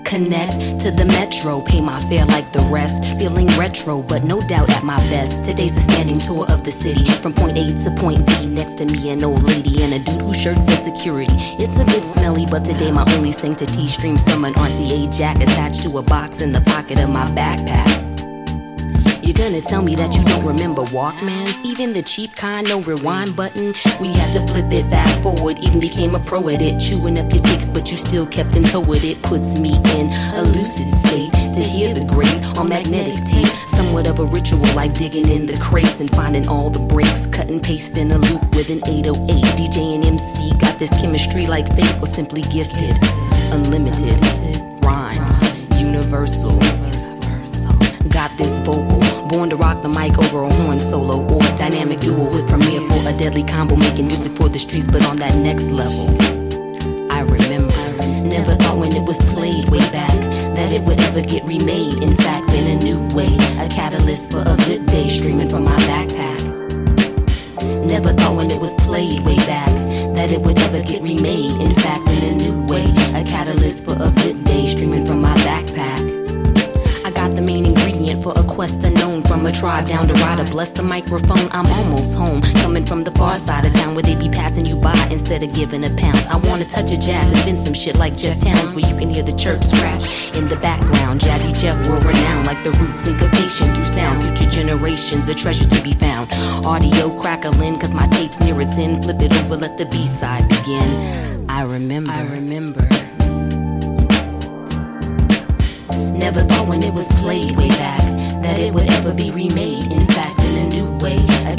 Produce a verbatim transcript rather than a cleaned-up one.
Connect to the metro, pay my fare like the rest. Feeling retro, but no doubt at my best. Today's a standing tour of the city, from point A to point B. Next to me an old lady and a dude whose shirt says security. It's a bit smelly, but today my only sanctity streams from an R C A jack attached to a box in the pocket of my backpack. You're gonna tell me that you don't remember Walkmans? Even the cheap kind, no rewind button. We had to flip it, fast forward, even became a pro at it. Chewing up your ticks, but you still kept in tow with it. Puts me in a lucid state to hear the great on magnetic tape. Somewhat of a ritual, like digging in the crates and finding all the breaks. Cut and paste in a loop with an eight oh eight. D J and M C got this chemistry like fate, or simply gifted. Unlimited rhymes, universal. Got this vocal, born to rock the mic over a horn solo, or a dynamic duo with Premiere for a deadly combo, making music for the streets, but on that next level. I remember, never thought when it was played way back that it would ever get remade. In fact, in a new way, a catalyst for a good day, streaming from my backpack. Never thought when it was played way back that it would ever get remade. In fact, in a new way, a catalyst for a good day, streaming from my backpack. I got the main ingredient for a quest unknown, from a tribe down to rider. Bless the microphone, I'm almost home. Coming from the far side of town where they be passing you by instead of giving a pound. I wanna touch a jazz, invent some shit like Jeff Towns, where you can hear the chirp scratch in the background. Jazzy Jeff, world renowned, like the roots syncopation through sound. Future generations, a treasure to be found. Audio crackling, cause my tape's near its end. Flip it over, let the B-side begin. I remember, I remember. Never thought when it was played way back that it would ever be remade. In fact, in a new way, a